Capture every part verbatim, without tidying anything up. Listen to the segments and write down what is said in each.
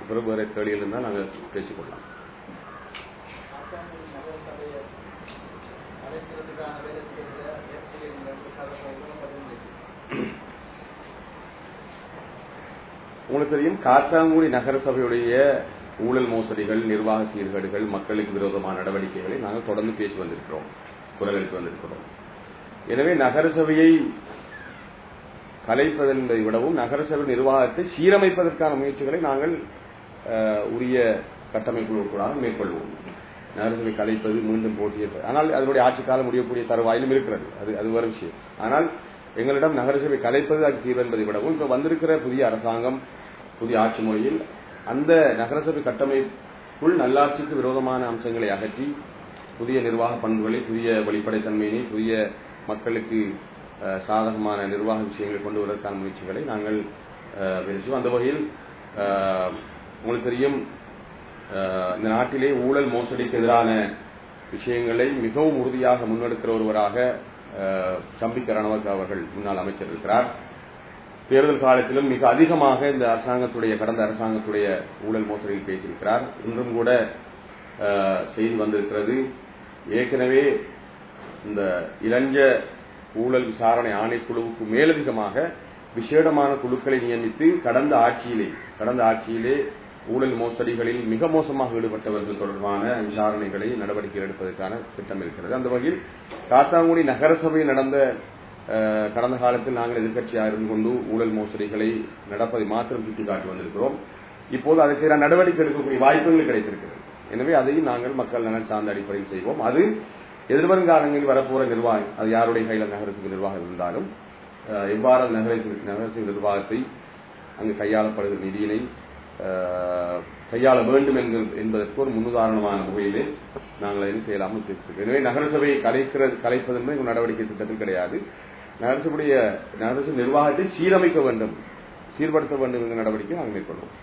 பிறகு வேற கேள்விகள் இருந்தால் நாங்கள் பேசிக்கொள்ளலாம். உங்களுக்கு தெரியும், காத்தாங்குடி நகர சபையுடைய ஊழல் மோசடிகள், நிர்வாக சீர்கேடுகள், மக்களுக்கு விரோதமான நடவடிக்கைகளை நாங்கள் தொடர்ந்து பேசி வந்திருக்கிறோம், குரல் எழுப்பி வந்திருக்கிறோம். எனவே நகரசபையை கலைப்பதென்பதை விடவும் நகரசபை நிர்வாகத்தை சீரமைப்பதற்கான முயற்சிகளை நாங்கள் உரிய கட்டமைப்புகளுக்கூடாக மேற்கொள்வோம். நகரசபை கலைப்பது, மீண்டும் போட்டியிடுவது, ஆனால் அதனுடைய ஆட்சி காலம் முடியக்கூடிய தருவாயிலும் இருக்கிறது, அது அது ஒரு விஷயம். ஆனால் எங்களிடம் நகரசபை கலைப்பது அது தீர்வு என்பதை விடவும் இப்ப வந்திருக்கிற புதிய அரசாங்கம், புதிய ஆட்சி முறையில் அந்த நகரசபை கட்டமைப்புக்குள் நல்லாட்சிக்கு விரோதமான அம்சங்களை அகற்றி புதிய நிர்வாக பண்புகளை, புதிய வெளிப்படைத்தன்மையினை, புதிய மக்களுக்கு சாதகமான நிர்வாக விஷயங்களை கொண்டு வருவதற்கான முயற்சிகளை நாங்கள் பேசுவோம். அந்த வகையில் உங்களுக்கு தெரியும், இந்த நாட்டிலே ஊழல் மோசடிக்கு எதிரான விஷயங்களை மிகவும் உறுதியாக முன்னெடுக்கிற ஒருவராக சம்பிக்க ரணவக்க அவர்கள் முன்னாள் அமைச்சர் இருக்கிறார். தேர்தல் காலத்திலும் மிக அதிகமாக இந்த அரசாங்கத்துடைய கடந்த அரசாங்கத்துடைய ஊழல் மோசடியில் பேசியிருக்கிறார். இன்றும் கூட செய்தி வந்திருக்கிறது. ஏற்கனவே இந்த இளஞ்ச ஊழல் விசாரணை ஆணைக்குழுவுக்கு மேலதிகமாக விசேடமான குழுக்களை நியமித்து கடந்த ஆட்சியிலே கடந்த ஆட்சியிலே ஊழல் மோசடிகளில் மிக மோசமாக ஈடுபட்டவர்கள் தொடர்பான விசாரணைகளை நடவடிக்கை எடுப்பதற்கான திட்டம் இருக்கிறது. அந்த வகையில் காத்தாங்குடி நகரசபை நடந்த கடந்த காலத்தில் நாங்கள் எதிர்க்கட்சியாக இருந்து கொண்டு ஊழல் மோசடிகளை நடப்பதை மாத்திரம் சுட்டிக்காட்டி வந்திருக்கிறோம். இப்போது அதற்கு நடவடிக்கை எடுக்கக்கூடிய வாய்ப்புகள் கிடைத்திருக்கிறது. எனவே அதையும் நாங்கள் மக்கள் நலன் சார்ந்த அடிப்படையில் செய்வோம். அது எதிர்வரும் காலங்களில் வரப்போற நிர்வாகம், அது யாருடைய கையில் நகரசபை நிர்வாகம் இருந்தாலும் எவ்வாறு நகரசபை நிர்வாகத்தை அங்கு கையாளப்படுகிற நிதியினை கையாள வேண்டும் என்பதற்கு ஒரு முன்னுதாரணமான முறையிலே நாங்கள் எதுவும் செய்யலாமல் பேசியிருக்கிறோம். எனவே நகரசபையை கலைக்கிற கலைப்பது என்பது நடவடிக்கை திட்டத்தில் கிடையாது. நகரசபையுடைய நகரசபை நிர்வாகத்தை சீரமைக்க வேண்டும், சீர்படுத்த வேண்டும் என்ற நடவடிக்கை நாங்கள் மேற்கொள்வோம்.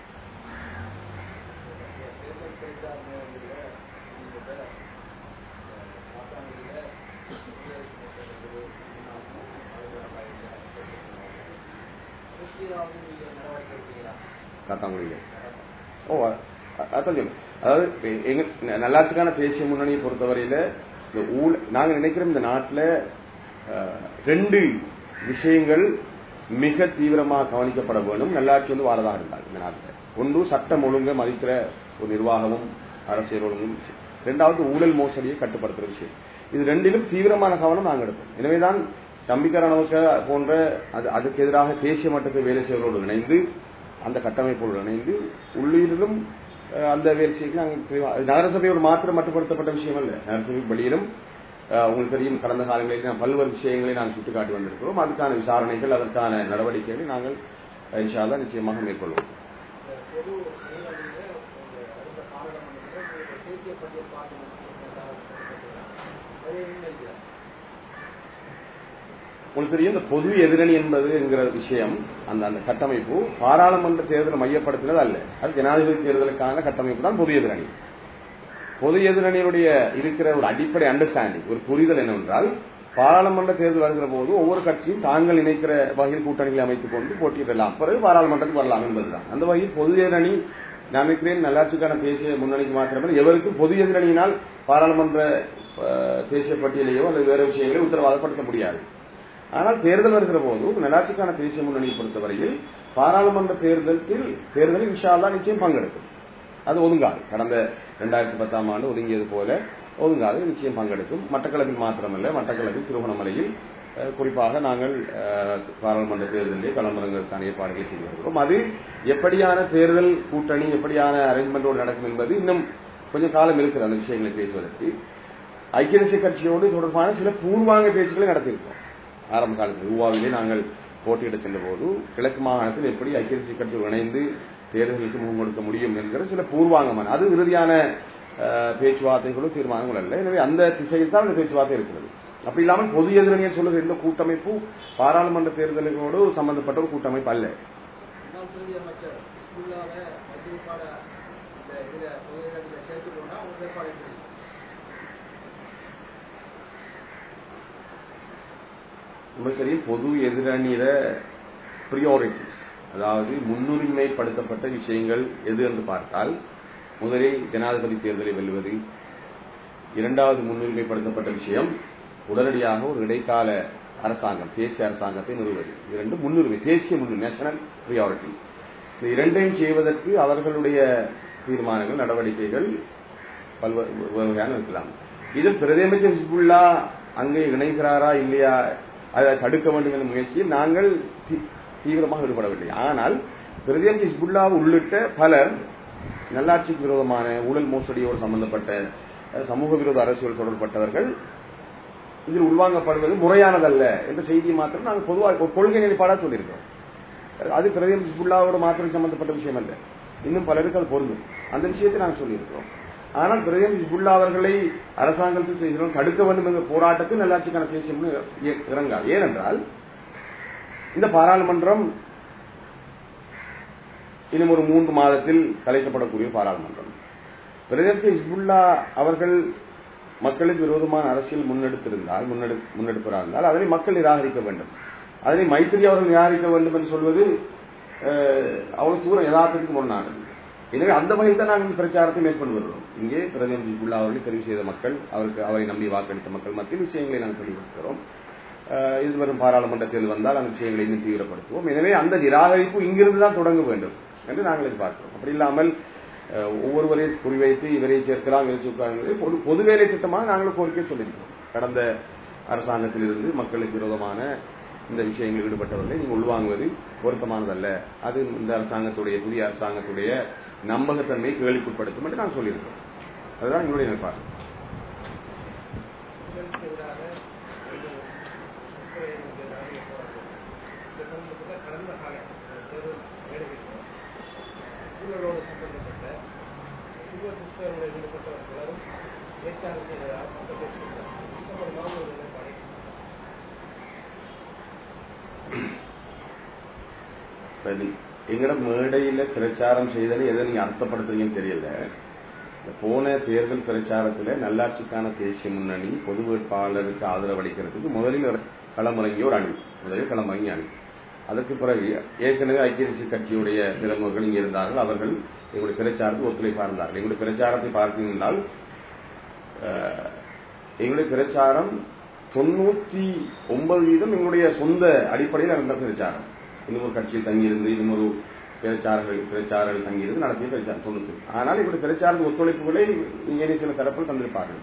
காத்தாங்குடியில் ஓ அதான் சொல்லு. அதாவது எங்க நல்லாட்சிக்கான தேசிய முன்னணியை பொறுத்தவரையில இந்த ஊழல் நாங்கள் நினைக்கிறோம், இந்த நாட்டில் ரெண்டு விஷயங்கள் மிக தீவிரமாக கவனிக்கப்பட வேண்டும். நல்லாட்சி வந்து வாரதாக இருந்தாங்க இந்த நாட்டில். ஒன்று சட்டம் ஒழுங்கை மதிக்கிற ஒரு நிர்வாகமும் அரசியல் ஒழுங்கும், இரண்டாவது ஊழல் மோசடியை கட்டுப்படுத்துகிற விஷயம். இது ரெண்டிலும் தீவிரமான கவனம் நாங்கள் எடுப்போம். எனவேதான் சம்பிக்க ரணவக்க போன்ற அதுக்கு எதிராக தேசிய மட்டத்தில் வேலை செய்வதோடு இணைந்து, அந்த கட்டமைப்போடு இணைந்து உள்ளிலும் அந்த வேலை செய்ய நாங்கள் நகரசபையோடு மாத்திரம் மட்டுப்படுத்தப்பட்ட விஷயம் அல்ல. நகரசபை வெளியிலும் உங்களுக்கு தெரியும், கடந்த காலங்களில் பல்வேறு விஷயங்களை நாங்கள் சுட்டிக்காட்டி வந்திருக்கிறோம். அதுக்கான விசாரணைகள், அதற்கான நடவடிக்கைகளை நாங்கள் இன்ஷா அல்லாஹ் நிச்சயமாக மேற்கொள்வோம். உங்களுக்கு தெரியும், இந்த பொது எதிரணி என்பது என்கிற விஷயம், அந்த அந்த கட்டமைப்பு பாராளுமன்ற தேர்தலை மையப்படுத்தினது அல்ல. அது ஜனாதிபதி தேர்தலுக்கான கட்டமைப்பு தான் பொது எதிரணி. பொது எதிரணியுடைய இருக்கிற ஒரு அடிப்படை அண்டர்ஸ்டாண்டிங், ஒரு புரிதல் என்னவென்றால், பாராளுமன்ற தேர்தல் வருகிற போது ஒவ்வொரு கட்சியும் தாங்கள் நினைக்கிற வகையில் கூட்டணிகளை அமைத்துக் கொண்டு போட்டியிடலாம், பிறகு பாராளுமன்றத்துக்கு வரலாம் என்பதுதான். அந்த வகையில் பொது எதிரணி நான் நினைக்கிறேன் நல்லாட்சிக்கான தேசிய முன்னணிக்கு மாத்திரமே, எவருக்கும் பொது எதிரணியினால் பாராளுமன்ற தேசிய பட்டியலையோ அல்லது வேறு விஷயங்களையோ உத்தரவாதப்படுத்த முடியாது. ஆனால் தேர்தல் வருகிற போது நல்லாட்சிக்கான தேசிய முன்னணியை பொறுத்தவரையில் பாராளுமன்ற தேர்தலில் தேர்தலில் இன்ஷா அல்லாஹ் நிச்சயம் பங்கெடுக்கும். அது ஒதுங்காது. கடந்த இரண்டாயிரத்தி பத்தாம் ஆண்டு ஒதுங்கியது போல ஒதுங்காது, நிச்சயம் பங்கெடுக்கும். மட்டக்களப்பில் மாத்திரமல்ல, மட்டக்களப்பில் திருகோணமலையில் குறிப்பாக நாங்கள் பாராளுமன்ற தேர்தலிலே களமிறங்குவதற்கான ஏற்பாடுகளை செய்து வருகிறோம். அது எப்படியான தேர்தல் கூட்டணி, எப்படியான அரேஞ்ச்மெண்டோடு நடக்கும் என்பது இன்னும் கொஞ்சம் காலம் இருக்கிற அந்த விஷயங்களை பேசுவதற்கு. ஐக்கிய தேசிய கட்சியோடு தொடர்பான சில பூர்வாங்க பேச்சுக்களை நடத்தியிருக்கோம். ஆரம்ப காலத்தில் ஊவாவிலே நாங்கள் போட்டியிட சென்ற போது கிழக்கு மாகாணத்தில் எப்படி ஐக்கிய தேசிய கட்சியோடு இணைந்து தேர்தலுக்கு முகம் கொடுக்க முடியும் என்கிற சில பூர்வாங்கமான, அது இறுதியான பேச்சுவார்த்தைகளும் தீர்மானங்கள் அல்ல. எனவே அந்த திசையில் தான் அந்த பேச்சுவார்த்தை இருக்கிறது. அப்படி இல்லாமல் பொது எதிரணியை சொல்லுகிற இந்த கூட்டமைப்பு பாராளுமன்ற தேர்தல்களோடு சம்பந்தப்பட்ட ஒரு கூட்டமைப்பு அல்ல. உங்களுக்கு தெரியும், பொது எதிரணியில பிரியாரிட்டிஸ் அதாவது முன்னுரிமைப்படுத்தப்பட்ட விஷயங்கள் எது என்று பார்த்தால், முதலில் ஜனாதிபதி தேர்தலை வெல்வது, இரண்டாவது முன்னுரிமைப்படுத்தப்பட்ட விஷயம் உடனடியாக ஒரு இடைக்கால அரசாங்கம், தேசிய அரசாங்கத்தை நிறுவுவது. இரண்டு முன்னுரிமை, தேசிய முன்னுரிமை, நேஷனல் பிரியாரிட்டி. இந்த இரண்டையும் செய்வதற்கு அவர்களுடைய தீர்மானங்கள், நடவடிக்கைகள் பல்வேறு இருக்கலாம். இதில் பிரதமர் ஹிஸ்புல்லா அங்கே இணைகிறாரா இல்லையா, அதை தடுக்க வேண்டும் என்ற முயற்சியில் நாங்கள் தீவிரமாக ஈடுபடவில்லை. ஆனால் பிரதமர் ஹிஸ்புல்லா உள்ளிட்ட பலர் நல்லாட்சிக்கு விரோதமான ஊழல் மோசடியோடு சம்பந்தப்பட்ட சமூக விரோத அரசியல் தொடர்பட்டவர்கள் இதில் உள்வாங்கப்படுவது முறையானதல்ல என்ற செய்தியை மாத்திரம் நாங்கள் பொதுவாக கொள்கை நிலைப்பாடாக சொல்லியிருக்கிறோம். அது பிரதமர் ஹிஸ்புல்லாவோட மாத்திரம் சம்பந்தப்பட்ட விஷயம் அல்ல, இன்னும் பலருக்கு அது பொருந்தும். அந்த விஷயத்தை நாங்கள் சொல்லியிருக்கிறோம். ஆனால் பிரதமர் ஹிஸ்புல்லா அவர்களை அரசாங்கத்தில் செய்கிறோம் தடுக்க வேண்டும் என்ற போராட்டத்தில் நல்லாட்சிக்கான தேசியம் இறங்காது. ஏனென்றால் இந்த பாராளுமன்றம் இன்னும் ஒரு மூன்று மாதத்தில் கலைக்கப்படக்கூடிய பாராளுமன்றம். பிரதமர் ஹிஸ்புல்லா அவர்கள் மக்களுக்கு விரோதமான அரசியல் முன்னெடுத்திருந்தால் முன்னெடுப்பிருந்தால் அதனை மக்கள் நிராகரிக்க வேண்டும். அதனை மைத்திரி அவர்கள் நிராகரிக்க வேண்டும் என்று சொல்வது அவ்வளவு தூரம் யதார்த்தத்துக்கு முன்னானது. எனவே அந்த வகையில் தான் நாங்கள் பிரச்சாரத்தை மேற்கொண்டு வருகிறோம். இங்கே பிரதமர் ஹிஸ்புல்லா அவர்களை தெரிவு செய்த மக்கள், அவருக்கு அவரை நம்பி வாக்களித்த மக்கள் மத்திய விஷயங்களை நாங்கள் தெளிவுபடுத்துகிறோம். இது வரும் பாராளுமன்றத்தில் வந்தால் அந்த விஷயங்களை இன்னும் தீவிரப்படுத்துவோம். எனவே அந்த நிராகரிப்பு இங்கிருந்து தான் தொடங்க வேண்டும் என்று நாங்கள் எதிர்பார்க்கிறோம். அப்படி இல்லாமல் ஒவ்வொருவரை குறிவைத்து இவரை சேர்க்கலாம் இவரை சேர்க்கலாம் பொது பொது வேலை திட்டமாக நாங்கள் கோரிக்கை சொல்லியிருக்கிறோம். கடந்த அரசாங்கத்தில் இருந்து மக்களுக்கு விரோதமான இந்த விஷயங்களில் ஈடுபட்டவர்களை நீங்கள் உள்வாங்குவது பொருத்தமானதல்ல, அது இந்த அரசாங்கத்துடைய புதிய அரசாங்கத்துடைய நம்பகத்தன்மையை கேள்விக்குட்படுத்தும் என்று நான் சொல்லியிருக்கிறோம். அதுதான் எங்களுடைய நிலைப்பாடு. எங்கட மேடையில பிரச்சாரம் செய்ததை எதை நீங்க அர்த்தப்படுத்துறீங்கன்னு தெரியல. போன தேர்தல் பிரச்சாரத்தில் நல்லாட்சிக்கான தேசிய முன்னணி பொது வேட்பாளருக்கு ஆதரவு அளிக்கிறதுக்கு முதலில் களமிறங்கிய ஒரு அணி, முதலில் களமிறங்கிய அணி. அதற்கு பிறகு ஏற்கனவே ஐக்கிய தேசிய கட்சியுடைய பிரமுகர்கள் இங்கே இருந்தார்கள். அவர்கள் எங்களுடைய பிரச்சாரத்துக்கு ஒத்துழைப்பா இருந்தார்கள். எங்களுடைய பிரச்சாரத்தை பார்த்தீங்கன்னால் எங்களுடைய பிரச்சாரம் தொண்ணூத்தி ஒன்பது வீதம் எங்களுடைய சொந்த அடிப்படையில் நடந்த பிரச்சாரம். இன்னொரு கட்சியில் தங்கியிருந்து இன்னொரு பிரச்சாரர்கள் பிரச்சாரர்கள் தங்கியிருந்து நடத்திய பிரச்சாரம் தொண்ணூத்தி. ஆனால் எங்களுடைய பிரச்சாரத்தின் ஒத்துழைப்புகளை இங்கே சில தரப்பில் தந்திருப்பார்கள்.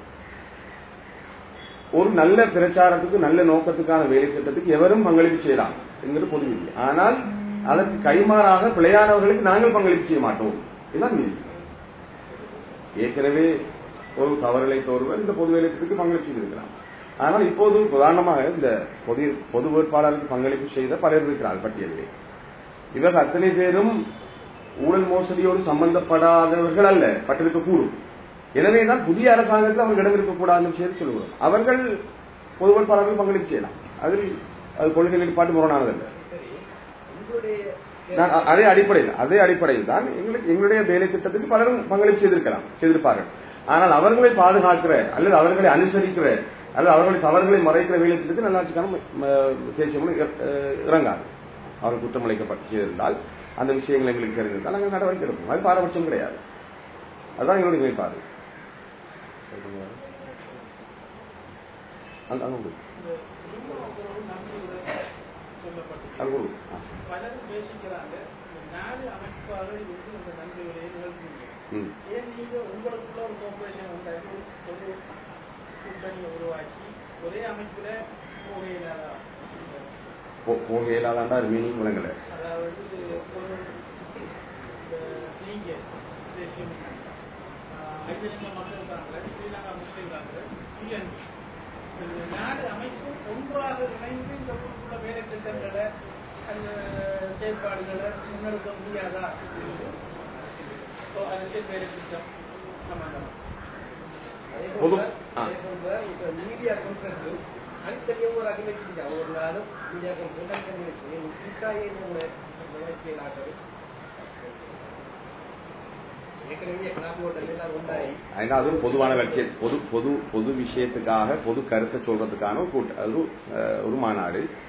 ஒரு நல்ல பிரச்சாரத்துக்கு நல்ல நோக்கத்துக்கான வேலை திட்டத்துக்கு எவரும் பங்களிப்பு செய்யலாம் என்கிறது பொது விதி. ஆனால் அதற்கு கைமாறாக பிழையானவர்களுக்கு நாங்கள் பங்களிப்பு செய்ய மாட்டோம். இதுதான் விதி. ஏற்கனவே ஒரு தவறுகளை தோறுவர் இந்த பொது வேலைத்திற்கு பங்களிப்பு செய்திருக்கலாம். ஆனால் இப்போது உதாரணமாக இந்த பொது பொது வேட்பாளருக்கு பங்களிப்பு செய்த பலர் இருக்கிறார் பட்டியலிலே. இவர்கள் அத்தனை பேரும் ஊழல் மோசடியோடு சம்பந்தப்படாதவர்கள் அல்ல, பட்டிருக்கக்கூடும். எனவேதான் புதிய அரசாங்கத்தில் அவர்கள் இடம் இருக்கக்கூடாது விஷயத்தை சொல்லுவோம். அவர்கள் பொது வேட்பாளர்கள் பங்களிப்பு செய்யலாம். அதில் அது கொள்கை நிலைப்பாட்டு முரணானதல்ல. அதே அடிப்படையில் அதே அடிப்படையில் தான் எங்களுக்கு எங்களுடைய வேலை திட்டத்துக்கு பலரும் பங்களிப்பு செய்திருக்கலாம் செய்திருப்பார்கள். ஆனால் அவர்களை பாதுகாக்கிற அல்லது அவர்களை அனுசரிக்கிற அல்லது அவர்களை தவறுகளை மறைக்கிற வேலை திட்டத்தில் நல்லாட்சிக்கான தேசியம் இறங்காது. அவர்கள் குற்றம் அளிக்கப்பட்டு செய்திருந்தால் அந்த விஷயங்கள் எங்களுக்கு தெரிந்திருந்தால் நாங்கள் நடவடிக்கை எடுப்போம். அது பாரபட்சம் கிடையாது. அதுதான் எங்களுடைய நிலைப்பாடு. போகையிலாதாண்டா மீனிங் விளங்கல. நாடு அமைப்பும் ஒன்றாக இணைந்து இந்த ஊருக்குள்ள வேலை திட்டங்களை அந்த செயற்பாடுகளை முன்னெடுக்க முடியாதா? அரசியல் வேலை திட்டம் சம்பந்தம் மீடியா கான்ஃபரன்ஸ் அனைத்தனையும் ஒரு அகில செஞ்சா ஒரு நாளும் மீடியா கான்ஃபரன்ஸ் அதுவும் பொதுவான லட்சியம், பொது பொது பொது விஷயத்துக்காக பொது கருத்தை சொல்றதுக்கான ஒரு மாநாடு.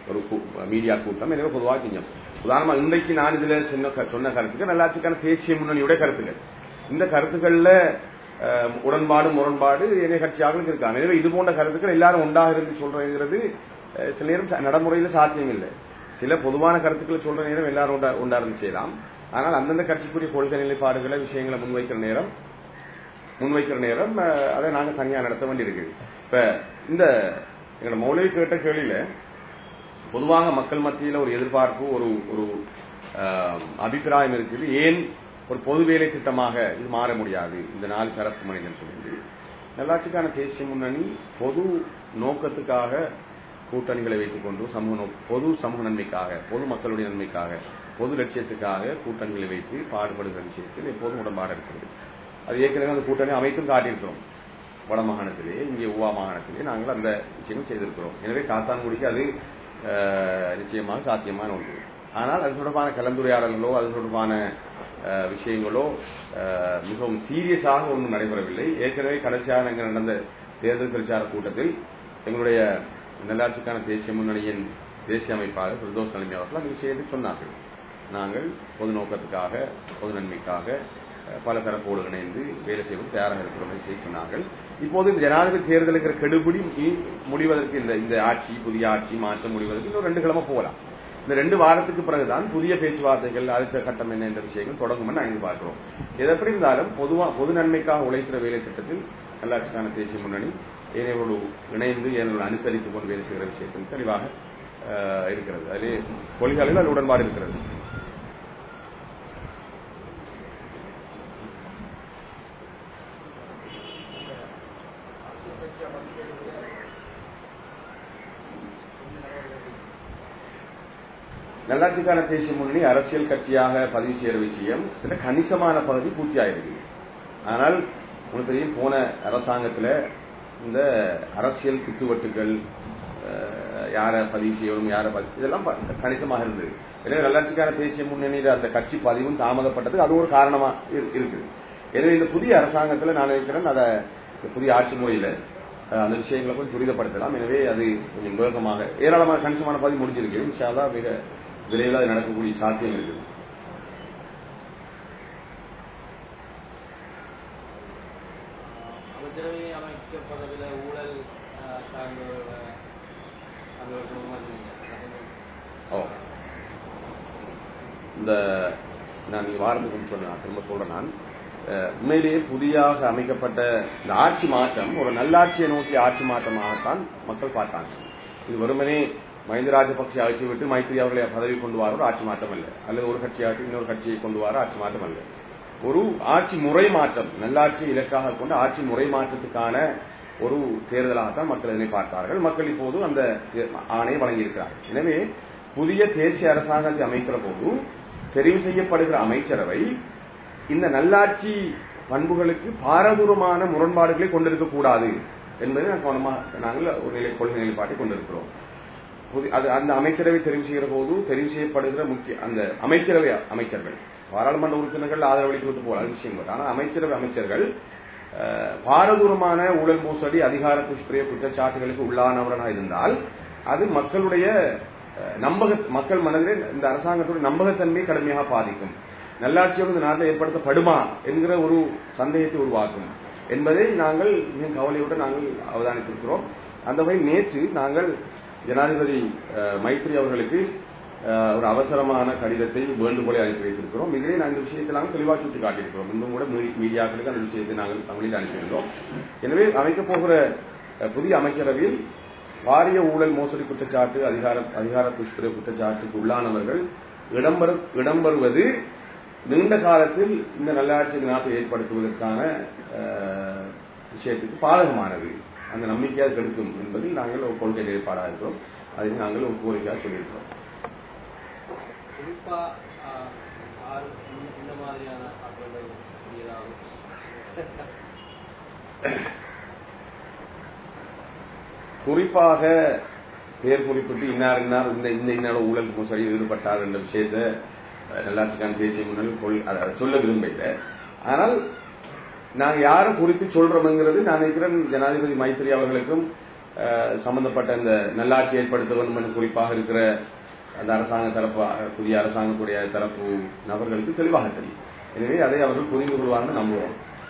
ஒரு மீடியா கூட்டம். எனவே பொதுவாக செஞ்சோம். உதாரணமா இன்றைக்கு நான் இதுல சொன்ன கருத்துக்கள் நல்லாட்சிக்கான தேசிய முன்னணியுடைய கருத்துக்கள். இந்த கருத்துக்கள்ல உடன்பாடு முரண்பாடு இணைய கட்சியாகவும் இருக்காங்க. எனவே இது போன்ற கருத்துக்கள் எல்லாரும் ஒன்றாக இருந்து சொல்றது சில நேரம் நடைமுறையில சாத்தியம் இல்லை. சில பொதுவான கருத்துக்களை சொல்ற நேரம் எல்லாரும் ஒன்றா இருந்து செய்யலாம். ஆனால் அந்தந்த கட்சிக்குரிய கொள்கை நிலைப்பாடுகளை விஷயங்களை முன்வைக்கிற நேரம் முன்வைக்கிற நேரம் அதை நாங்க தனியா நடத்த வேண்டியிருக்கு. இப்ப இந்த எங்களோட மௌலவி கேட்ட கேள்வியில பொதுவாக மக்கள் மத்தியில ஒரு எதிர்பார்ப்பு ஒரு ஒரு அபிப்பிராயம் இருக்குது. ஏன் ஒரு பொது வேலை திட்டமாக இது மாற முடியாது இந்த நாலு தரப்பு மனிதன் சொல்லி நல்லாட்சிக்கான தேசிய முன்னணி பொது நோக்கத்துக்காக கூட்டணிகளை வைத்துக் கொண்டு சமூக பொது சமூக நன்மைக்காக பொது மக்களுடைய நன்மைக்காக பொது லட்சியத்துக்காக கூட்டணிகளை வைத்து பாடுபடுகிற விஷயத்தில் எப்போதும் உடன்பாடு இருக்கிறது. அது ஏற்கனவே அந்த கூட்டணி அமைத்தும் காட்டியிருக்கிறோம். வட மாகாணத்திலே இங்கே உவா மாகாணத்திலே நாங்கள் அந்த விஷயம் செய்திருக்கிறோம். எனவே காத்தான்குடிக்கு அது நிச்சயமாக சாத்தியமான ஒன்று. ஆனால் அது தொடர்பான கலந்துரையாடல்களோ அது தொடர்பான விஷயங்களோ மிகவும் சீரியஸாக ஒன்றும் நடைபெறவில்லை. ஏற்கனவே கடைசியாக எங்கள் நடந்த தேர்தல் பிரச்சார கூட்டத்தில் எங்களுடைய நல்லாட்சிக்கான தேசிய முன்னணியின் தேசிய அமைப்பாளர் பிரதோஷ் தலைமை அவர்கள் அந்த விஷயத்தை சொன்னார்கள். நாங்கள் பொது நோக்கத்துக்காக பொது நன்மைக்காக பல தரப்போடு இணைந்து வேலை செய்வது தயாராக இருக்கிறோம் என்று சொன்னார்கள். இப்போது இந்த ஜனாதிபதி தேர்தலுக்கு கெடுபிடி முடிவதற்கு இந்த இந்த ஆட்சி புதிய ஆட்சி மாற்றம் முடிவதற்கு இன்னும் ரெண்டு கிழமை போகலாம். இந்த ரெண்டு வாரத்துக்கு பிறகுதான் புதிய பேச்சுவார்த்தைகள் அடுத்த கட்டம் என்ன என்ற விஷயங்கள் தொடங்கும் என்று நாங்கள் பார்க்கிறோம். எது எப்படி இருந்தாலும் பொதுவா பொது நன்மைக்காக உழைக்கிற வேலை திட்டத்தில் நல்லாட்சிக்கான தேசிய முன்னணி ஏனையோடு இணைந்து ஏனோடு அனுசரித்துக் கொண்டு வேலை செய்கிற விஷயத்தில் தெளிவாக இருக்கிறது. அதிலே கொள்கைகளில் அது உடன்பாடு இருக்கிறது. நல்லாட்சிக்கான தேசிய முன்னணி அரசியல் கட்சியாக பதிவு செய்கிற விஷயம் சில கணிசமான பகுதி பூர்த்தியாயிருக்கு. ஆனால் உங்களுக்கு தெரியும் போன அரசாங்கத்தில் இந்த அரசியல் குத்துவட்டுகள் யார பதிவு செய்யணும் யார இதெல்லாம் கணிசமாக இருந்தது. எனவே நல்லாட்சிக்கான தேசிய முன்னணியில் அந்த கட்சி பதிவும் தாமதப்பட்டது அது ஒரு காரணமா இருக்குது. எனவே இந்த புதிய அரசாங்கத்தில் நான் நினைக்கிறேன் அதை புதிய ஆட்சி முறையில் அந்த விஷயங்களை கொஞ்சம் துரிதப்படுத்தலாம். எனவே அது கொஞ்சம் வேகமாக ஏராளமான கணிசமான பதிவு முடிஞ்சிருக்கு. இன்ஷால்லா மிக விரைவில் அது நடக்கக்கூடிய சாத்தியம் இருக்குது. அமைக்கப்படவில்லை ஊழல் இந்த நான் நீங்க வாரத்துக்கு சொன்னேன் திரும்ப சொல்றேன். நான் உண்மையிலேயே புதியாக அமைக்கப்பட்ட இந்த ஆட்சி மாற்றம் ஒரு நல்லாட்சியை நோக்கி ஆட்சி மாற்றமாகத்தான் மக்கள் பார்த்தாங்க. இது வெறுமனே மஹிந்த ராஜபக்சே ஆட்சி விட்டு மைத்ரி அவர்களை பதவி கொண்டு வர ஒரு ஆட்சி மாற்றம் அல்ல, அல்லது ஒரு கட்சியாட்சி இன்னொரு கட்சியை கொண்டு வர ஆட்சி மாற்றம் அல்ல. ஒரு ஆட்சி முறை மாற்றம் நல்லாட்சி இலக்காக கொண்ட ஆட்சி முறை மாற்றத்துக்கான ஒரு தேர்தலாகத்தான் மக்கள் இதனை பார்த்தார்கள். மக்கள் இப்போது அந்த ஆணையை வழங்கியிருக்கிறார்கள். எனவே புதிய தேசிய அரசாங்கத்தை அமைக்கிற போது தெரிவு செய்யப்படுகிற அமைச்சரவை இந்த நல்லாட்சி பண்புகளுக்கு பாரதூரமான முரண்பாடுகளை கொண்டிருக்கக்கூடாது என்பதை நாங்கள் ஒரு நிலை கொள்கை நிலைப்பாட்டை கொண்டிருக்கிறோம். அது அந்த அமைச்சரவை தெரிவு செய்கிற போது தெரிவு செய்யப்படுகிற முக்கிய அந்த அமைச்சரவை அமைச்சர்கள் பாராளுமன்ற உறுப்பினர்கள் ஆதரவளித்து போல விஷயம். ஆனால் அமைச்சரவை அமைச்சர்கள் பாரதூரமான ஊழல் மோசடி அதிகார துஷ்பிரிய குற்றச்சாட்டுகளுக்கு உள்ளானவராக இருந்தால் அது மக்களுடைய நம்பக மக்கள் மனதில் இந்த அரசாங்கத்துடைய நம்பகத்தன்மையை கடுமையாக பாதிக்கும். நல்லாட்சியோடு இந்த நாட்டில் ஏற்படுத்தப்படுமா என்கிற ஒரு சந்தேகத்தை உருவாக்கும் என்பதை நாங்கள் மிக கவலையுடன் நாங்கள் அவதானித்திருக்கிறோம். அந்த வகையில் நேற்று நாங்கள் ஜனாதிபதி மைத்ரி அவர்களுக்கு ஒரு அவசரமான கடிதத்தை வேண்டுகோளை அனுப்பி வைத்திருக்கிறோம். இதிலே நாங்கள் இந்த விஷயத்தை நாங்கள் தெளிவாக சுட்டி காட்டியிருக்கிறோம். இன்னும் கூட மீடியாக்களுக்கு அந்த விஷயத்தை நாங்கள் தமிழில் அனுப்பியிருந்தோம். எனவே அமைக்கப் போகிற புதிய அமைச்சரவையில் பாரிய ஊழல் மோசடி குற்றச்சாட்டு அதிகார அதிகார துஷ்பிர குற்றச்சாட்டுக்கு உள்ளானவர்கள் இடம்பெறு இடம்பெறுவது நீண்ட காலத்தில் இந்த நல்லாட்சி நாட்டை ஏற்படுத்துவதற்கான விஷயத்துக்கு பாதகமானது, அந்த நம்பிக்கையாக கெடுக்கும் என்பதில் நாங்கள் ஒரு கொள்கை நிலைப்பாடாக இருக்கிறோம். அதை நாங்கள் ஒரு கோரிக்கையாக சொல்லியிருக்கிறோம். குறிப்பாக பேர் குறிப்பிட்டு இன்னார் இன்னார் இந்த இந்த இன்னொரு ஊழல் மோசடியில் ஈடுபட்டார் என்ற விஷயத்தை நல்லாட்சிக்கான தேசிய முன்னணி சொல்ல விரும்பல. ஆனால் நாங்கள் யாரை குறித்து சொல்றோம்ங்கிறது நான் நினைக்கிறேன் ஜனாதிபதி மைத்ரி அவர்களுக்கும் சம்பந்தப்பட்ட இந்த நல்லாட்சி ஏற்படுத்த வேண்டும் என்று குறிப்பாக இருக்கிற அந்த அரசாங்க தரப்பு புதிய அரசாங்கத்துடைய தரப்பு நபர்களுக்கு தெளிவாக தெரியும். எனவே அதை அவர்கள் புரிந்து கொள்வார்கள் நம்புவோம்.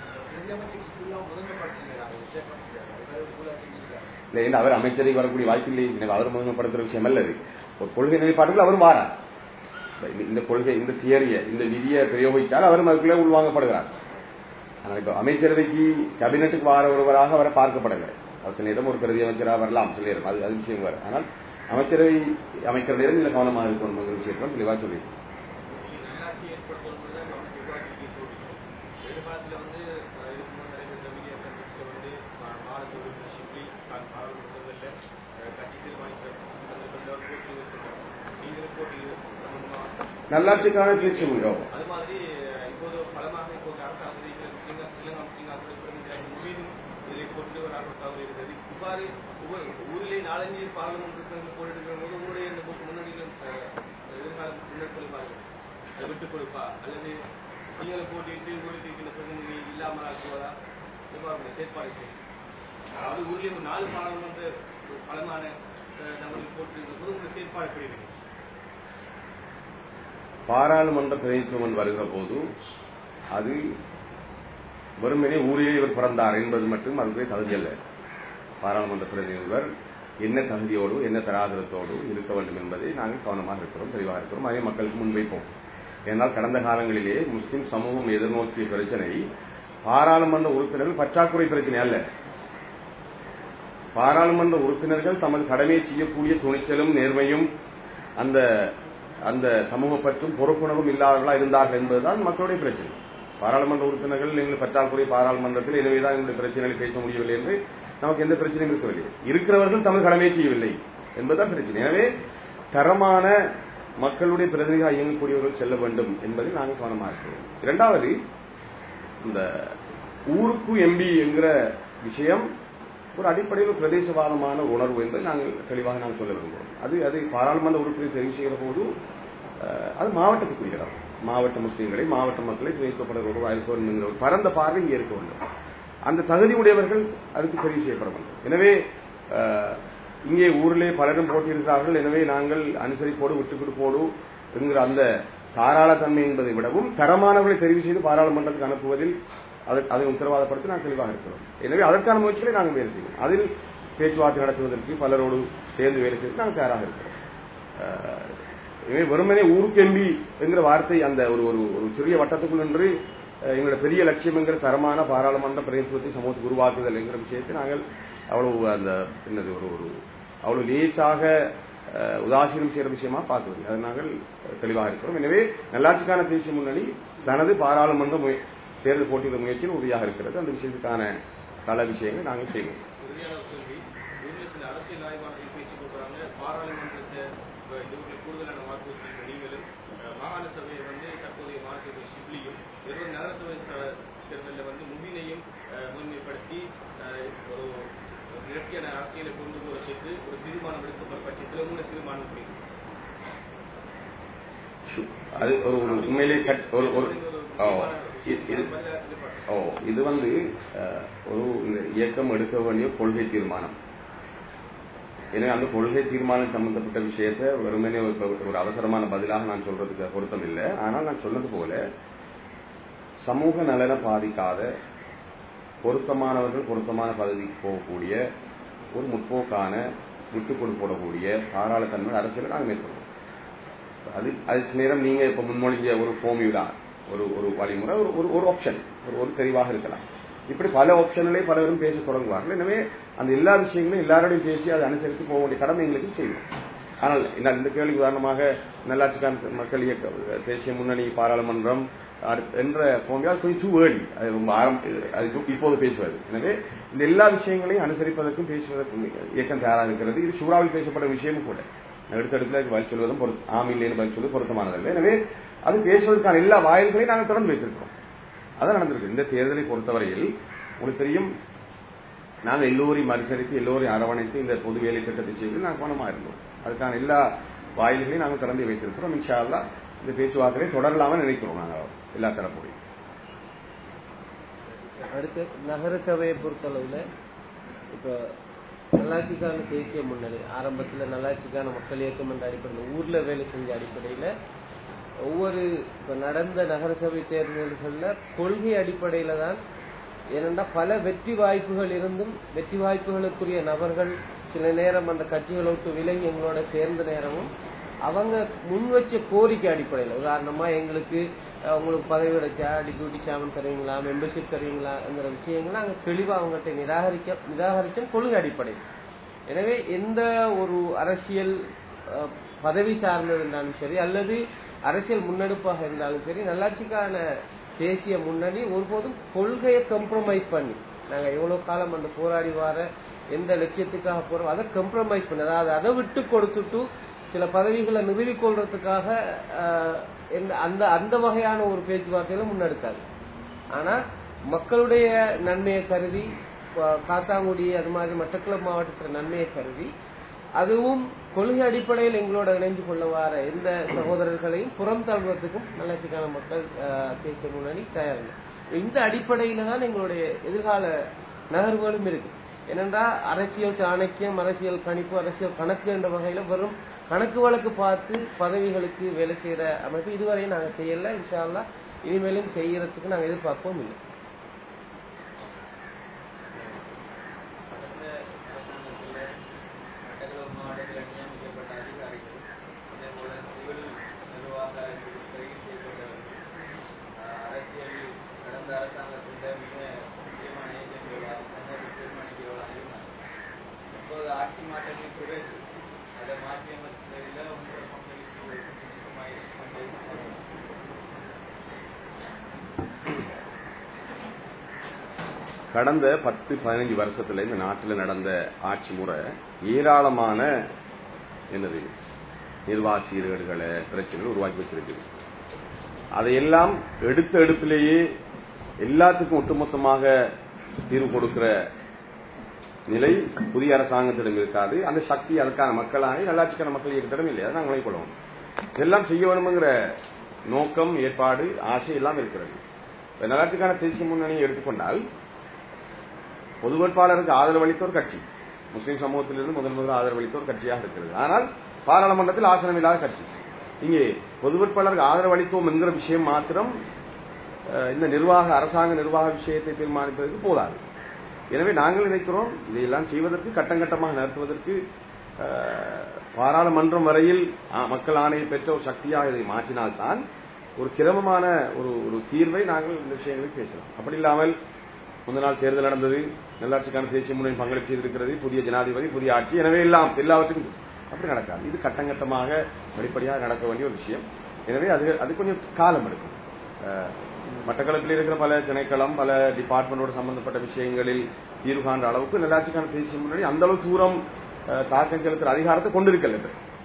இல்லை என்று அவர் அமைச்சருக்கு வரக்கூடிய வாய்ப்பில்லை. எனவே அவர் முதன்மைப்படுத்துகிற விஷயம் அல்ல. ஒரு கொள்கை நிலைப்பாட்டுகள் அவரும் வாரார். இந்த கொள்கை இந்த தியரியை இந்த விதியை பிரயோகித்தால் அவரும் அதுக்குள்ளே உள்வாங்கப்படுகிறார். ஆனால் இப்ப அமைச்சரவைக்கு கேபினெட்டுக்கு வார ஒருவராக அவரை பார்க்கப்படவில்லை. அவர் சில நேரம் ஒரு பிரதி அமைச்சராக வரலாம் சில நேரம் அது அது விஷயம் வரும். ஆனால் அமைச்சரவை அமைக்கிற நேரம் இல்லை கவனமாக இருக்கணும் என்ற விஷயத்தான் தெளிவாக சொல்லி நல்லாட்சிக்கான பேச்சு உண்டோ? ஊரிலே நாலஞ்சு பாராளுமன்ற போட்டிருக்கிற போது உங்களுடைய முன்னணியில் எதிர்காலம் முன்னெடுப்பார்கள் அதை விட்டுக் கொடுப்பா அல்லது நீங்களை போட்டிட்டு ஊருக்கு இருக்கிற பிரதிநிதி இல்லாமல் ஆக்குவதா செயற்பாடு. அதாவது ஊரிலே ஒரு நாலு பாராளுமன்ற பலமான நபர்கள் போட்டிருக்கிற போது உங்களுடைய செயற்பாடு எப்படி இருக்கு? பாராளுமன்ற பிரதிநிதித்துவம் வருகிற போது அது வெறுமனே ஊரிலே இவர் பிறந்தார் என்பது மட்டும் அதுக்கு தகுதி அல்ல. பாராளுமன்ற பிரதிநிதிகள் என்ன தகுதியோடு என்ன தராதரத்தோடு இருக்க வேண்டும் என்பதை நாங்கள் கவனமாக இருக்கிறோம், தெளிவாக இருக்கிறோம். அதே மக்களுக்கு முன்வைப்போம். ஏனால் கடந்த காலங்களிலே முஸ்லிம் சமூகம் எதிர்நோக்கிய பிரச்சனை பாராளுமன்ற உறுப்பினர்கள் பற்றாக்குறை பிரச்சனை அல்ல. பாராளுமன்ற உறுப்பினர்கள் தமது கடமையை செய்யக்கூடிய துணிச்சலும் நேர்மையும் அந்த அந்த சமூக பற்றும் பொறுப்புணர்வும் இல்லாதவர்களா இருந்தார்கள் என்பதுதான் மக்களுடைய பிரச்சனை. பாராளுமன்ற உறுப்பினர்கள் எங்கள் பற்றாக்குறை பாராளுமன்றத்தில் எனவேதான் எங்களுடைய பிரச்சனைகளை பேச முடியவில்லை என்று நமக்கு எந்த பிரச்சனையும் இருக்கவில்லை. இருக்கிறவர்கள் தமது கடமையை செய்யவில்லை என்பதுதான் பிரச்சனை. எனவே தரமான மக்களுடைய பிரதிநிதியாக இயங்கக்கூடியவர்கள் செல்ல வேண்டும் என்பதில் நாங்கள் கவனமாக இருக்கிறோம். இரண்டாவது, இந்த ஊருக்கு எம்பி என்கிற விஷயம் ஒரு அடிப்படையில் பிரதேசவாதமான உணர்வு என்பதை நாங்கள் தெளிவாக நாங்கள் சொல்ல விரும்புகிறோம். அது அது பாராளுமன்ற உறுப்பினர் தெரிவு செய்கிற போது அது மாவட்டத்துக்குரியதான். மாவட்ட முஸ்லீம்களை மாவட்ட மக்களை பிரதிநிதித்துவப்படுகிற ஒரு பரந்த பார்வை இங்கே இருக்க வேண்டும். அந்த தகுதி உடையவர்கள் அதுக்கு தெரிவு செய்யப்பட வேண்டும். எனவே இங்கே ஊரிலே பலரும் போட்டியிருக்கிறார்கள், எனவே நாங்கள் அனுசரிப்போடு விட்டுக்கொடுப்போடு என்கிற அந்த தாராளத்தன்மை என்பதை விடவும் தரமானவர்களை தெரிவு செய்து பாராளுமன்றத்துக்கு அனுப்புவதில் அதை உத்தரவாதப்படுத்தி நாங்கள் தெளிவாக இருக்கிறோம். எனவே அதற்கான முயற்சிகளை நாங்கள் வேலை செய்வோம். அதில் பேச்சுவார்த்தை நடத்துவதற்கு பலரோடு சேர்ந்து வேலை செய்து நாங்கள் தயாராக இருக்கிறோம். எனவே வெறுமனே ஊருக்கு எம்பி என்கிற வார்த்தை அந்த ஒரு ஒரு சிறிய வட்டத்துக்குள் நின்று எங்களுடைய பெரிய லட்சியம் என்கிற தரமான பாராளுமன்ற பிரதிநிதித்துவத்தை சமூகத்துக்கு உருவாக்குதல் என்கிற விஷயத்தை நாங்கள் அவ்வளவு அந்த என்னது ஒரு ஒரு அவ்வளவு லேசாக உதாசீனம் செய்கிற விஷயமா பார்க்கவில்லை. அதை நாங்கள் தெளிவாக இருக்கிறோம். எனவே நல்லாட்சிக்கான தேசிய முன்னணி தனது பாராளுமன்ற தேர்தல் போட்டியிட முயற்சியில் உறுதியாக இருக்கிறது. அந்த விஷயத்துக்கான பல விஷயங்களை நாங்கள் செய்வோம். அரசியல் ஆய்வாளர்கள் பேசிக் கொள்றாங்க, பாராளுமன்றத்தை கூடுதலான வாக்குறுதி நீங்களும் மாகாண சபையை வந்து தற்போதைய மாநில சிப்லியும் வெறும் நகரசபை தேர்தலில் வந்து முபினையும் முன்மைப்படுத்தி ஒரு இலக்கியான அரசியலை கொண்டு போற சேர்த்து ஒரு தீர்மானம் எடுக்கப்பட்ட பட்சத்தில் மூணு தீர்மானம் புரியும். அது ஒரு உண்மையிலே இது வந்து ஒரு இயக்கம் எடுக்க வேண்டிய கொள்கை தீர்மானம். எனவே அந்த கொள்கை தீர்மானம் சம்பந்தப்பட்ட விஷயத்தை வெறுமனே ஒரு அவசரமான பதிலாக நான் சொல்றதுக்கு பொருத்தம் இல்லை. ஆனால் நான் சொன்னது போல சமூக நலனை பாதிக்காத பொருத்தமானவர்கள் பொருத்தமான பதவிக்கு போகக்கூடிய ஒரு முற்போக்கான விட்டுக் கொடுப்போடக்கூடிய தாராளத்தன்மை அரசியலை நாங்கள் மேற்கொள்வோம். அது அது சில நேரம் நீங்க இப்ப முன்மொழிஞ்ச ஒரு ஃபார்முலா ஒரு ஒரு வழிமுறை ஒரு ஒரு ஆப்ஷன் ஒரு ஒரு தெளிவாக இருக்கலாம். இப்படி பல ஆப்ஷன்களே பலரும் பேச தொடங்குவார்கள். எனவே அந்த எல்லா விஷயங்களும் எல்லாரோடையும் பேசி அதை அனுசரித்து போக வேண்டிய கடமை எங்களுக்கு செய்வோம். ஆனால் இந்த கேள்விக்கு உதாரணமாக நல்லாட்சிக்கான மக்கள் இயக்க தேசிய முன்னணி பாராளுமன்றம் என்ற ஃபார்முலா கொஞ்சம் டூ ஏர்லி, அது ரொம்ப ஆரம்ப இப்போது பேசுவது. எனவே இந்த எல்லா விஷயங்களையும் அனுசரிப்பதற்கும் பேசுவதற்கும் இயக்கம் தயாராக இருக்கிறது. இது ஷூராவில் பேசப்பட்ட விஷயமும் கூட எடுத்தெடுத்துல பதில் சொல்வதும் ஆம் இல்லைன்னு பதில் சொல்வது பொருத்தமானதல்ல. எனவே அது பேசுவதற்கான எல்லா வாயில்களையும் நாங்கள் தொடர்ந்து வைத்திருக்கிறோம். அதான் நடந்திருக்கு. இந்த தேர்தலை பொறுத்தவரையில் உங்களுக்கு தெரியும், நாங்கள் எல்லோரையும் அனுசரித்து எல்லோரையும் அரவணைத்து இந்த பொது வேலை திட்டத்தை செய்து நாங்கள் கவனமாக இருந்தோம். அதுக்கான எல்லா வாயில்களையும் நாங்கள் திறந்து வைத்திருக்கிறோம். இன்ஷா அல்லாஹ் இந்த பேச்சுவார்த்தையை தொடரலாம நினைக்கிறோம் நாங்கள் எல்லா தரப்போடையும். அடுத்து நகர சபையை பொறுத்தளவுல இப்ப நல்லாட்சிக்கான தேசிய முன்னணி ஆரம்பத்தில் நல்லாட்சிக்கான மக்கள் இயக்கம் என்ற அடிப்படையில் ஊர்ல வேலை செஞ்ச அடிப்படையில் ஒவ்வொரு இப்ப நடந்த நகரசபை தேர்தல்களில் கொள்கை அடிப்படையில தான், ஏனென்றா பல வெற்றி வாய்ப்புகள் இருந்தும் வெற்றி வாய்ப்புகளுக்குரிய நபர்கள் சில நேரம் அந்த கட்சிகளை விட்டு விலகி எங்களோட சேர்ந்த நேரமும் அவங்க முன் வச்ச கோரிக்கை அடிப்படையில், உதாரணமா எங்களுக்கு உங்களுக்கு பதவி கிடைச்சா டிப்யூட்டி சேர்மன் தருவீங்களா, மெம்பர்ஷிப் தருவீங்களாங்கிற விஷயங்கள் நாங்கள் தெளிவாக அவங்கள்ட்ட நிராகரிக்க நிராகரிக்க கொள்கை அடிப்படையில். எனவே எந்த ஒரு அரசியல் பதவி சார்ந்தது இருந்தாலும் சரி அல்லது அரசியல் முன்னெடுப்பாக இருந்தாலும் சரி, நல்லாட்சிக்கான தேசிய முன்னணி ஒருபோதும் கொள்கையை கம்ப்ரமைஸ் பண்ணி, நாங்கள் எவ்வளவு காலம் அந்த போராடி வர எந்த லட்சியத்துக்காக போறோம் அதை கம்ப்ரமைஸ் பண்ணி, அதாவது அதை விட்டு கொடுத்துட்டு சில பதவிகளை நிறுவிக் கொள்றதுக்காக அந்த அந்த வகையான ஒரு பேச்சுவார்த்தையில முன்னெடுக்காது. ஆனா மக்களுடைய நன்மையை கருதி, காத்தாங்குடி அது மாதிரி மட்டக்களப்பு மாவட்டத்தில் நன்மையை கருதி, அதுவும் கொள்கை அடிப்படையில் எங்களோட இணைந்து கொள்ள வர எந்த சகோதரர்களையும் புறம் தள்ளுவதற்கும் நல்லாட்சிக்கான மக்கள் தேசிய முன்னணி தயாரில்லை. இந்த அடிப்படையில தான் எங்களுடைய எதிர்கால நகர்வுகளும் இருக்கு. ஏனென்றா அரசியல் சாணக்கியம், அரசியல் கணிப்பு, அரசியல் கணக்கு என்ற வகையில வெறும் கணக்கு வழக்கு பார்த்து பதவிகளுக்கு வேலை செய்யற அமைப்பு இதுவரையும் நாங்க செய்யல. இன்ஷா அல்லாஹ் இனிமேலும் செய்யறதுக்கு நாங்க எதிர்பார்க்கவும் இல்லை. ஆட்சி மாற்றத்திற்கு பிறகு அதை மாற்றி அமைச்சதில் உங்கள் கடந்த பத்து பதினஞ்சு வருஷத்துல இந்த நாட்டில் நடந்த ஆட்சி முறை ஏராளமான என்னது நிர்வாக சீர்கேடுகளை பிரச்சனைகள் உருவாக்கி வச்சிருக்கு. அதையெல்லாம் எடுத்த எடுப்பிலேயே எல்லாத்துக்கும் ஒட்டுமொத்தமாக தீர்வு கொடுக்கிற நிலை புதிய அரசாங்கத்திடம் இருக்காது. அந்த சக்தி அதுக்கான மக்களான நல்லாட்சிக்கான மக்கள் இயக்கத்திடம் இல்லை. அதை நாங்கள் நினைக்கொள்வோம். இதெல்லாம் செய்ய வேணுங்கிற நோக்கம், ஏற்பாடு, ஆசை எல்லாம் இருக்கிறது. நல்லாட்சிக்கான தேசிய முன்னணியை எடுத்துக்கொண்டால் பொது வேட்பாளருக்கு ஆதரவு அளித்த ஒரு கட்சி, முஸ்லீம் சமூகத்திலிருந்து முதல் முதல் ஆதரவு அளித்த ஒரு கட்சியாக இருக்கிறது. ஆனால் பாராளுமன்றத்தில் ஆசனம் இல்லாத கட்சி. இங்கே பொது வேட்பாளருக்கு ஆதரவு அளித்தோம் என்கிற விஷயம் மாத்திரம் இந்த நிர்வாக அரசாங்க நிர்வாக விஷயத்தை தீர்மானிப்பதற்கு போதாது. எனவே நாங்கள் நினைக்கிறோம் இதையெல்லாம் செய்வதற்கு கட்டம் கட்டமாக நடத்துவதற்கு பாராளுமன்றம் வரையில் மக்கள் ஆணையை பெற்ற ஒரு சக்தியாக இதை மாற்றினால்தான் ஒரு கிரமமான ஒரு ஒரு தீர்வை நாங்கள் இந்த விஷயங்களை பேசலாம். அப்படி இல்லாமல் முந்த நாள் தேர்தல் நடந்தது, நல்லாட்சிக்கான தேசிய முன்னணி பங்களிப்பு செய்திருக்கிறது, புதிய ஜனாதிபதி, புதிய ஆட்சி, எனவே எல்லாம் எல்லாவற்றுக்கும் அப்படி நடக்காது. இது கட்டம் கட்டமாக படிப்படியாக நடக்க வேண்டிய ஒரு விஷயம். எனவே அது அது கொஞ்சம் காலம் எடுக்கும். மட்டக்களப்பில் இருக்கிற பல திணைக்களம், பல டிபார்ட்மெண்டோடு சம்பந்தப்பட்ட விஷயங்களில் தீர்வு காண்ற அளவுக்கு நல்லாட்சிக்கான தேசிய முன்னணி அந்த அளவு தூரம் தாக்கம் செலுத்துற அதிகாரத்தை கொண்டிருக்கல.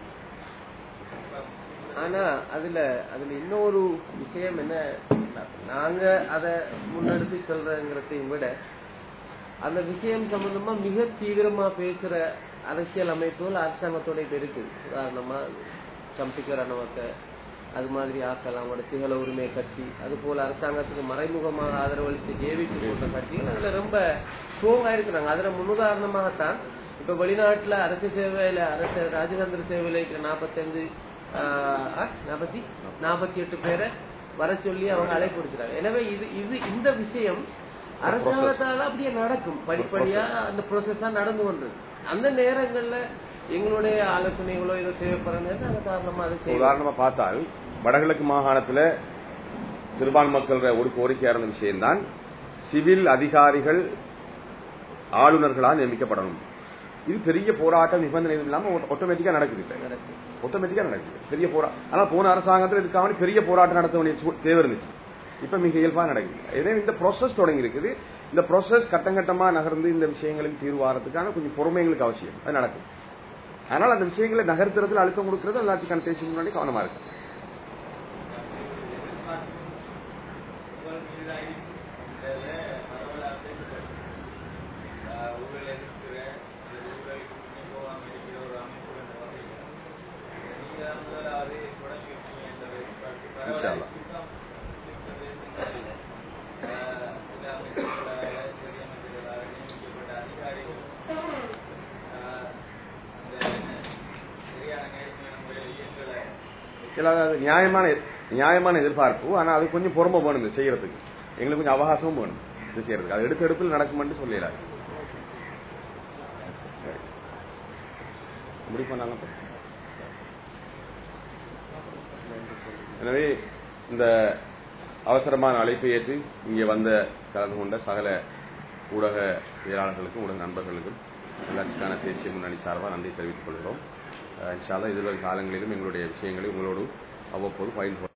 ஆனா அதுல அதுல இன்னொரு விஷயம் என்ன, நாங்க அதை முன்னெடுத்து சொல்றங்கிறதையும் விட அந்த விஷயம் சம்பந்தமா மிக தீவிரமா பேசுற அரசியல் அமைப்புகள் அரசாங்கத்தோட இப்ப இருக்கு. உதாரணமா சம்பிக்கர் அணவக்க அது மாதிரி ஆக்கள், அவங்களோட சிங்கள உரிமை கட்சி, அது போல அரசாங்கத்துக்கு மறைமுகமாக ஆதரவளித்து ஜேவிக்கு போன்ற கட்சிகள் அதுல ரொம்ப ஸ்ட்ராங்கா இருக்கிறாங்க. அதுல முன்னுதாரணமாகத்தான் இப்ப வெளிநாட்டுல அரசு சேவையில அரசு ராஜதந்திர சேவையில இருக்கிற நாற்பத்தஞ்சு நாற்பத்தி நாற்பத்தி எட்டு பேரை வர சொல்லி அவங்க அழைப்பு கொடுக்கிறாங்க. எனவே இது இது இந்த விஷயம் அரசாங்கத்தால அப்படியே நடக்கும், படிப்படியா அந்த ப்ரோசஸா நடந்து கொண்டது. அந்த நேரங்கள்ல எங்களுடைய ஆலோசனைகளோ இதை தேவைப்படுறது காரணமா அதை செய்ய. உதாரணமா பார்த்தால் வடகிழக்கு மாகாணத்தில் சிறுபான்மை மக்கள் ஒரு கோரிக்கையா இருந்த விஷயம்தான் சிவில் அதிகாரிகள் ஆளுநர்களால் நியமிக்கப்படணும். இது பெரிய போராட்டம் நிபந்தனை இல்லாம ஆட்டோமேட்டிக்கா நடக்குது, ஆட்டோமேட்டிக்கா நடக்குது பெரிய போராட்டம். ஆனா போன அரசாங்கத்தில் இதுக்காக பெரிய போராட்டம் நடத்த வேண்டிய தேவை இருந்துச்சு. இப்ப மிக இயல்பா நடக்குது. எனவே இந்த ப்ராசஸ் தொடங்கி இருக்குது. இந்த ப்ராசஸ் கட்டம் கட்டமா நகர்ந்து இந்த விஷயங்களுக்கு தீர்வு ஆறதுக்கான கொஞ்சம் பொறுமைகளுக்கு அவசியம், அது நடக்கும். அதனால அந்த விஷயங்களை நகர்த்துறதுல அழுத்தம் கொடுக்கறது எல்லாத்துக்கான தேசிய முன்னாடி கவனமா இருக்கு. அதாவது நியாயமான நியாயமான எதிர்பார்ப்பு. ஆனா அது கொஞ்சம் பொறுமை வேணும் இது செய்யறதுக்கு, எங்களுக்கு கொஞ்சம் அவகாசமும் வேணும் இது செய்யறதுக்கு. அது எடுத்த எடுப்பில் நடக்கும்னு சொல்லலாம். முடிவு பண்ணாங்க. எனவே இந்த அவசரமான அழைப்பை ஏற்று இங்கே வந்த கலந்து கொண்ட சகல ஊடக செயலாளர்களுக்கும் ஊடக நண்பர்களுக்கும் உள்ளாட்சிக்கான தேசிய முன்னணி சார்பாக நன்றி தெரிவித்துக் கொள்கிறோம். இன்ஷா அல்லாஹ் எதிர்வரும் காலங்களிலும் எங்களுடைய விஷயங்களை உங்களோடு அவ்வப்போது பகிர்ந்து